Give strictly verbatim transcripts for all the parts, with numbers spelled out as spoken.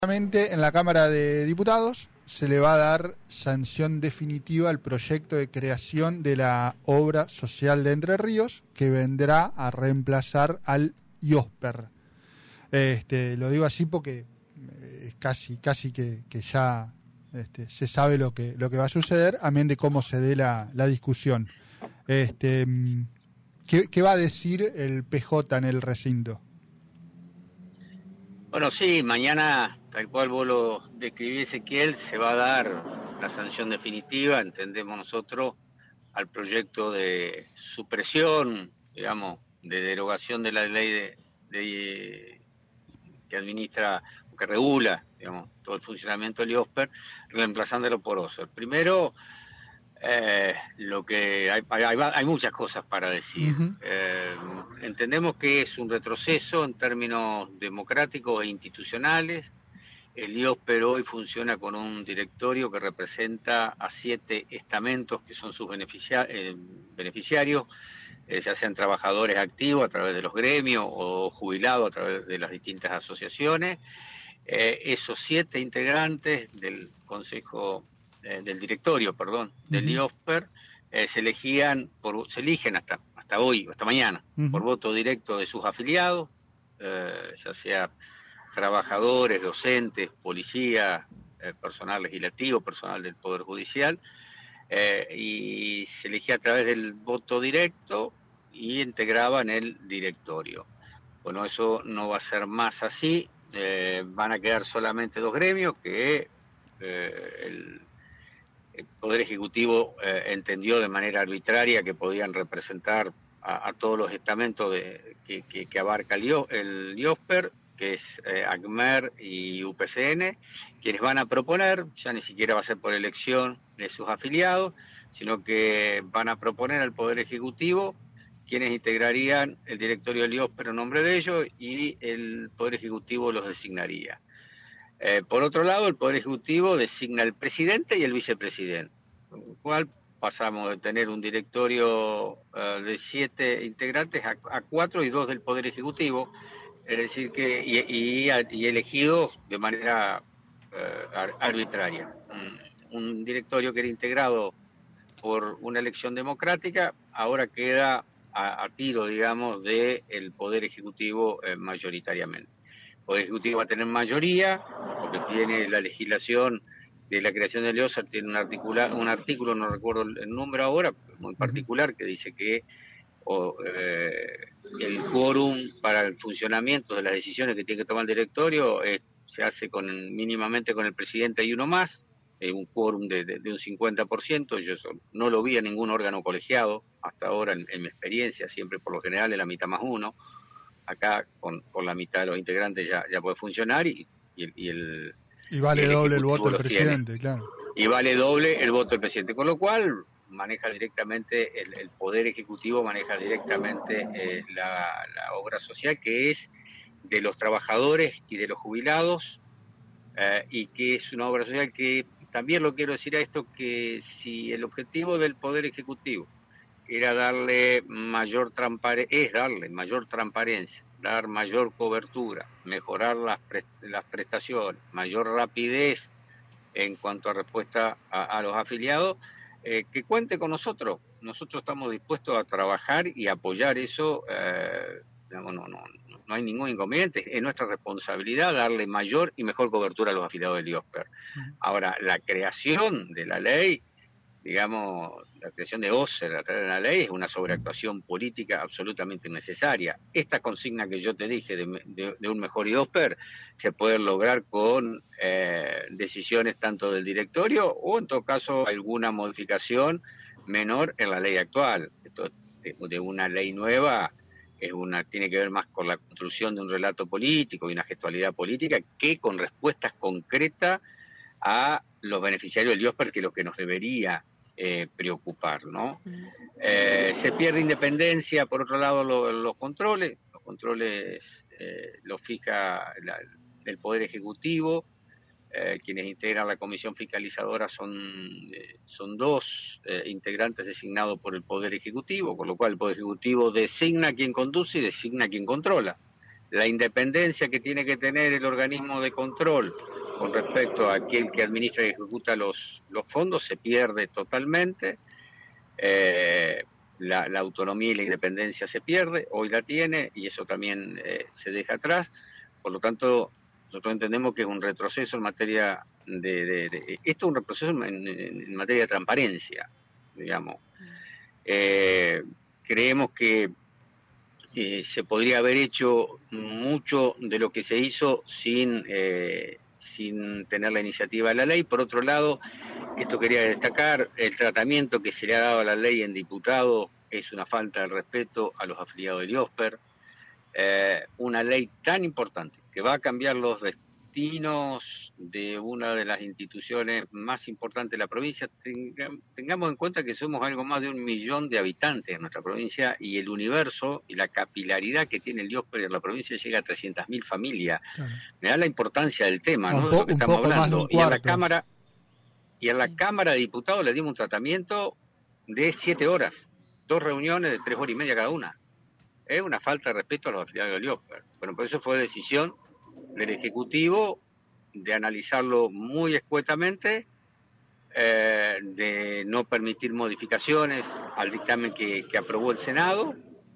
En la Cámara de Diputados se le va a dar sanción definitiva al proyecto de creación de la obra social de Entre Ríos, que vendrá a reemplazar al IOSPER. Este, lo digo así porque es casi, casi que, que ya este, se sabe lo que, lo que va a suceder, amén de cómo se dé la, la discusión. Este, ¿qué, ¿Qué va a decir el P J en el recinto? Bueno, sí, mañana, tal cual vos lo describís, Ezequiel, se va a dar la sanción definitiva, entendemos nosotros, al proyecto de supresión, digamos, de derogación de la ley de, de que administra, que regula, digamos, todo el funcionamiento del IOSPER, reemplazándolo por OSER. Primero, eh, lo que hay, hay, hay muchas cosas para decir. Uh-huh. Eh, entendemos que es un retroceso en términos democráticos e institucionales. El IOSPER hoy funciona con un directorio que representa a siete estamentos que son sus beneficia- eh, beneficiarios, eh, ya sean trabajadores activos a través de los gremios o jubilados a través de las distintas asociaciones. Eh, esos siete integrantes del Consejo eh, del directorio, perdón, del uh-huh. IOSPER, eh, se elegían, por, se eligen hasta hasta hoy, hasta mañana, uh-huh. por voto directo de sus afiliados, eh, ya sea trabajadores, docentes, policía, eh, personal legislativo, personal del Poder Judicial, eh, y se elegía a través del voto directo y integraban el directorio. Bueno, eso no va a ser más así, eh, van a quedar solamente dos gremios que eh, el El Poder Ejecutivo eh, entendió de manera arbitraria que podían representar a, a todos los estamentos de, que, que, que abarca el, IO, el IOSPER, que es eh, ACMER y U P C N, quienes van a proponer, ya ni siquiera va a ser por elección de sus afiliados, sino que van a proponer al Poder Ejecutivo quienes integrarían el directorio del IOSPER en nombre de ellos y el Poder Ejecutivo los designaría. Eh, por otro lado, el Poder Ejecutivo designa al presidente y el vicepresidente, con lo cual pasamos de tener un directorio uh, de siete integrantes a, a cuatro y dos del Poder Ejecutivo, es decir, que y, y, y elegidos de manera uh, ar, arbitraria. Un, un directorio que era integrado por una elección democrática, ahora queda a, a tiro, digamos, del Poder Ejecutivo eh, mayoritariamente. El Poder Ejecutivo va a tener mayoría, porque tiene la legislación de la creación del IOSPER, tiene un, articula, un artículo, no recuerdo el número ahora, muy particular, que dice que o, eh, el quórum para el funcionamiento de las decisiones que tiene que tomar el directorio eh, se hace con mínimamente con el presidente y uno más, eh, un quórum de, de, de un cincuenta por ciento, yo eso no lo vi a ningún órgano colegiado, hasta ahora en, en mi experiencia, siempre por lo general es la mitad más uno. Acá con, con la mitad de los integrantes ya, ya puede funcionar y, y, el, y el y vale y el doble el voto del tiene. presidente, claro. Y vale doble el voto del presidente, con lo cual maneja directamente, el, el Poder Ejecutivo maneja directamente eh, la, la obra social, que es de los trabajadores y de los jubilados, eh, y que es una obra social que, también lo quiero decir a esto, que si el objetivo del Poder Ejecutivo era darle mayor transparencia, es darle mayor transparencia, dar mayor cobertura, mejorar las, pre las prestaciones, mayor rapidez en cuanto a respuesta a, a los afiliados, eh, que cuente con nosotros. Nosotros estamos dispuestos a trabajar y apoyar eso, eh, digamos, no, no, no hay ningún inconveniente, es nuestra responsabilidad darle mayor y mejor cobertura a los afiliados del IOSPER. Ahora, la creación de la ley, digamos, la creación de OSER a través de la ley es una sobreactuación política absolutamente innecesaria. Esta consigna que yo te dije de, de, de un mejor IOSPER se puede lograr con eh, decisiones tanto del directorio o en todo caso alguna modificación menor en la ley actual. Esto de, de una ley nueva es una, tiene que ver más con la construcción de un relato político y una gestualidad política que con respuestas concretas a los beneficiarios del IOSPER, que es lo que nos debería Eh, preocupar, ¿no? Eh, se pierde independencia, por otro lado, lo, los controles, los controles eh, los fija la, el Poder Ejecutivo, eh, quienes integran la comisión fiscalizadora son, eh, son dos eh, integrantes designados por el Poder Ejecutivo, con lo cual el Poder Ejecutivo designa a quien conduce y designa a quien controla. la independencia que tiene que tener el organismo de control con respecto a aquel que administra y ejecuta los, los fondos se pierde totalmente. Eh, la, la autonomía y la independencia se pierde, hoy la tiene y eso también eh, se deja atrás. Por lo tanto, nosotros entendemos que es un retroceso en materia de... de, de esto es un retroceso en, en, en materia de transparencia, digamos. Eh, creemos que eh, se podría haber hecho mucho de lo que se hizo sin, eh, sin tener la iniciativa de la ley. Por otro lado, esto quería destacar, el tratamiento que se le ha dado a la ley en diputado es una falta de respeto a los afiliados del IOSPER. Eh, una ley tan importante que va a cambiar los destinos de una de las instituciones más importantes de la provincia. Tenga, tengamos en cuenta que somos algo más de un millón de habitantes en nuestra provincia y el universo y la capilaridad que tiene el IOSPER en la provincia llega a trescientas mil familias. Claro. Me da la importancia del tema, ¿no? De lo que estamos hablando. Y a la Cámara y a la sí. Cámara de Diputados le dimos un tratamiento de siete horas, dos reuniones de tres horas y media cada una. Es una falta de respeto a los afiliados del IOSPER. Bueno, por eso fue decisión del Ejecutivo de analizarlo muy escuetamente, eh, de no permitir modificaciones al dictamen que, que aprobó el Senado.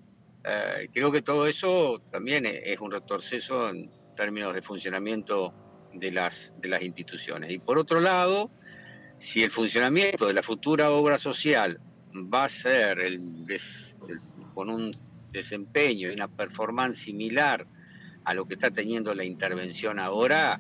Eh, creo que todo eso también es, es un retroceso en términos de funcionamiento de las, de las instituciones. Y por otro lado, si el funcionamiento de la futura obra social va a ser el, des, el con un desempeño y una performance similar a lo que está teniendo la intervención ahora,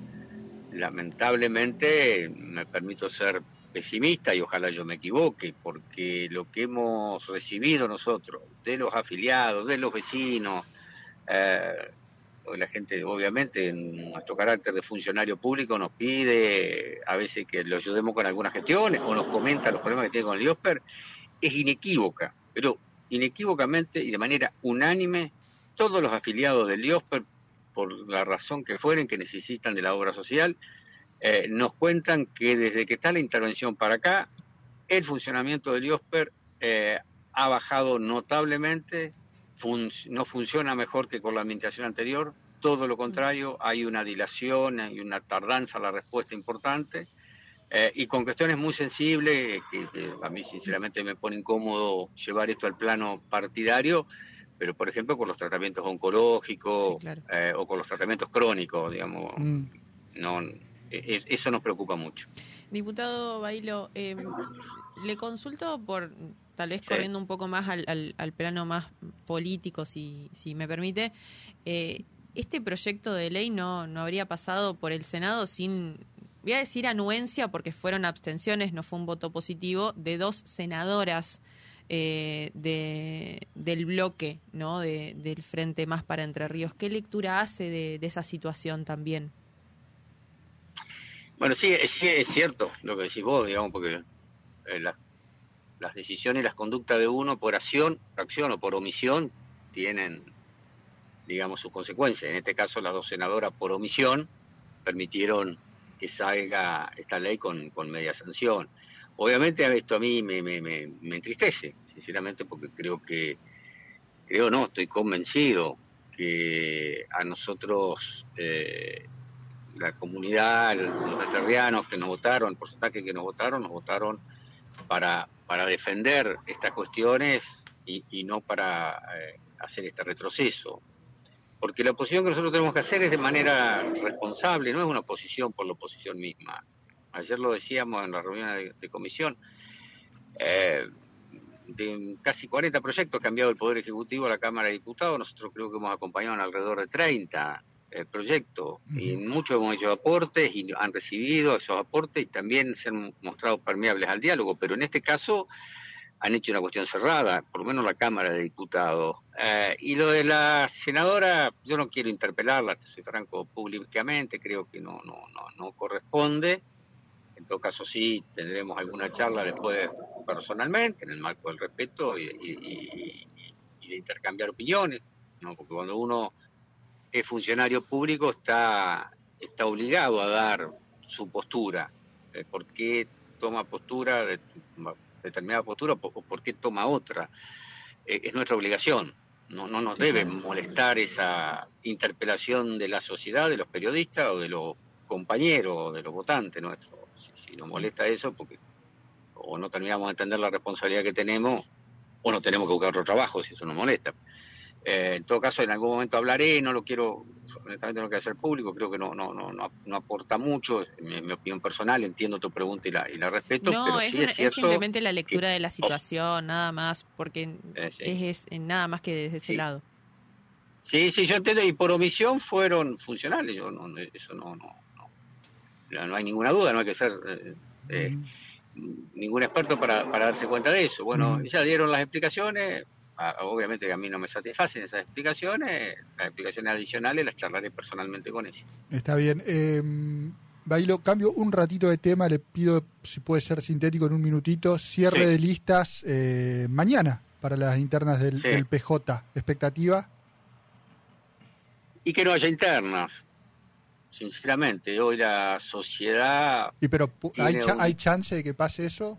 lamentablemente me permito ser pesimista y ojalá yo me equivoque, porque lo que hemos recibido nosotros de los afiliados, de los vecinos, eh, la gente obviamente en nuestro carácter de funcionario público nos pide a veces que lo ayudemos con algunas gestiones o nos comenta los problemas que tiene con el IOSPER, es inequívoca, pero inequívocamente y de manera unánime, todos los afiliados del IOSPER, por la razón que fueren, que necesitan de la obra social, eh, nos cuentan que desde que está la intervención para acá, el funcionamiento del IOSPER eh, ha bajado notablemente, fun- no funciona mejor que con la administración anterior, todo lo contrario, hay una dilación, hay una tardanza a la respuesta importante, Eh, y con cuestiones muy sensibles, que, que a mí sinceramente me pone incómodo llevar esto al plano partidario, pero por ejemplo con los tratamientos oncológicos, sí, claro. eh, o con los tratamientos crónicos, digamos, mm. no, es, eso nos preocupa mucho. Diputado Bailo, eh, le consulto por, tal vez sí. corriendo un poco más al, al, al plano más político, si, si me permite, eh, este proyecto de ley no, no habría pasado por el Senado sin... Voy a decir anuencia porque fueron abstenciones, no fue un voto positivo, de dos senadoras eh, de, del bloque, ¿no? de, del Frente Más para Entre Ríos. ¿Qué lectura hace de, de esa situación también? Bueno, sí, es, sí, es cierto lo que decís vos, digamos, porque eh, la, las decisiones y las conductas de uno por acción, acción o por omisión tienen, digamos, sus consecuencias. En este caso, las dos senadoras por omisión permitieron que salga esta ley con, con media sanción. Obviamente esto a mí me, me, me, me entristece, sinceramente, porque creo que, creo no, estoy convencido que a nosotros, eh, la comunidad, los entrerrianos que nos votaron, el porcentaje que nos votaron, nos votaron para, para defender estas cuestiones y, y no para eh, hacer este retroceso. Porque la oposición que nosotros tenemos que hacer es de manera responsable, no es una oposición por la oposición misma. Ayer lo decíamos en la reunión de, de comisión, eh, de casi cuarenta proyectos que ha enviado el Poder Ejecutivo a la Cámara de Diputados, nosotros creo que hemos acompañado en alrededor de treinta eh, proyectos, uh-huh. y muchos hemos hecho aportes y han recibido esos aportes y también se han mostrado permeables al diálogo, pero en este caso han hecho una cuestión cerrada, por lo menos la Cámara de Diputados. Eh, y lo de la senadora, yo no quiero interpelarla, soy franco, públicamente, creo que no, no, no, no corresponde. En todo caso sí, tendremos alguna charla después personalmente, en el marco del respeto y, y, y, y de intercambiar opiniones, ¿no? Porque cuando uno es funcionario público está, está obligado a dar su postura. Eh, ¿Por qué toma postura de determinada postura o por qué toma otra? Eh, es nuestra obligación, no, no nos Sí, debe claro. molestar esa interpelación de la sociedad, de los periodistas o de los compañeros o de los votantes nuestros. Si, si nos molesta eso, porque o no terminamos de entender la responsabilidad que tenemos, o no tenemos que buscar otro trabajo si eso nos molesta. Eh, en todo caso, en algún momento hablaré, no lo quiero, honestamente no lo quiero hacer público, creo que no no no no, no aporta mucho, es mi, mi opinión personal, entiendo tu pregunta y la, y la respeto, No, pero es, sí una- es es cierto simplemente la lectura que, de la situación, nada más, porque eh, sí. es, es nada más que desde ese Sí. lado. Sí, sí, yo entiendo, y por omisión fueron funcionales, yo no, eso no, no, no, no hay ninguna duda, no hay que ser eh, eh, ningún experto para, para darse cuenta de eso. Bueno, Mm. ya dieron las explicaciones, a- obviamente que a mí no me satisfacen esas explicaciones, las explicaciones adicionales las charlaré personalmente con ellos. Está bien. Eh, Bailo, cambio un ratito de tema, le pido si puede ser sintético en un minutito. Cierre Sí. de listas eh, mañana para las internas del, Sí. del P J. ¿Expectativa? Y que no haya internas, sinceramente, hoy la sociedad... Y pero pu- ¿hay, Tiene cha- un- ¿hay chance de que pase eso?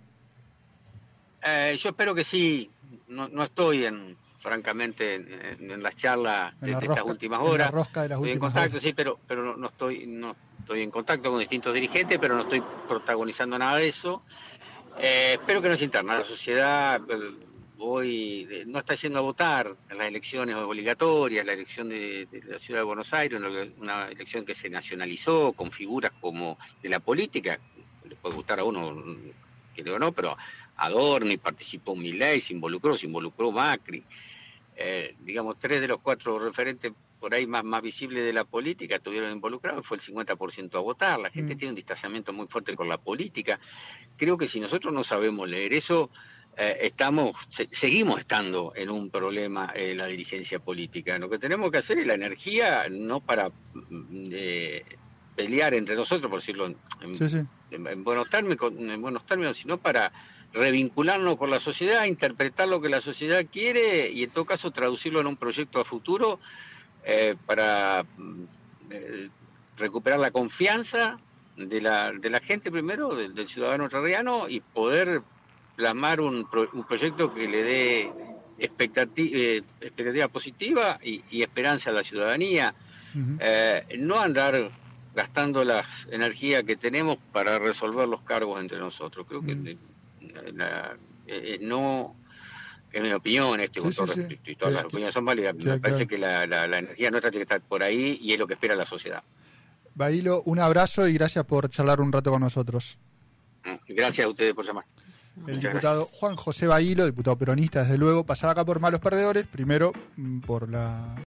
Eh, yo espero que sí, no, no estoy en, francamente, en, en las charlas En de, la de rosca, estas últimas en la horas. rosca de las Estoy en últimas contacto, horas. sí, pero, pero no, no estoy, no estoy en contacto con distintos dirigentes, pero no estoy protagonizando nada de eso. Eh, espero que no se interna. La sociedad eh, hoy eh, no está yendo a votar en las elecciones obligatorias, la elección de, de la ciudad de Buenos Aires, una, una elección que se nacionalizó con figuras como de la política, le puede gustar a uno, creo no, pero Adorni participó Milei, se involucró, se involucró Macri. Eh, digamos, tres de los cuatro referentes por ahí más, más visibles de la política estuvieron involucrados, fue el cincuenta por ciento a votar. La gente Mm. tiene un distanciamiento muy fuerte con la política. Creo que si nosotros no sabemos leer eso, eh, estamos se, seguimos estando en un problema en la dirigencia política. Lo que tenemos que hacer es la energía, no para eh, pelear entre nosotros, por decirlo en, en, Sí, sí. en, en buenos términos, en buenos términos, sino para revincularnos con la sociedad, interpretar lo que la sociedad quiere y en todo caso traducirlo en un proyecto a futuro eh, para eh, recuperar la confianza de la, de la gente primero, del, del ciudadano entrerriano, y poder plasmar un, pro, un proyecto que le dé expectativa, eh, expectativa positiva y, y esperanza a la ciudadanía. Uh-huh. Eh, no andar gastando la energía que tenemos para resolver los cargos entre nosotros. Creo que uh-huh. La, eh, no, es mi opinión, este, sí, con todo sí, respeto, sí. y todas que, las opiniones son válidas, que, me parece claro. que la, la, la energía nuestra tiene que estar por ahí y es lo que espera la sociedad. Bailo, un abrazo y gracias por charlar un rato con nosotros. Gracias a ustedes por llamar. El Muchas diputado gracias. Juan José Bailo, diputado peronista, desde luego, pasaba acá por Malos Perdedores, primero por la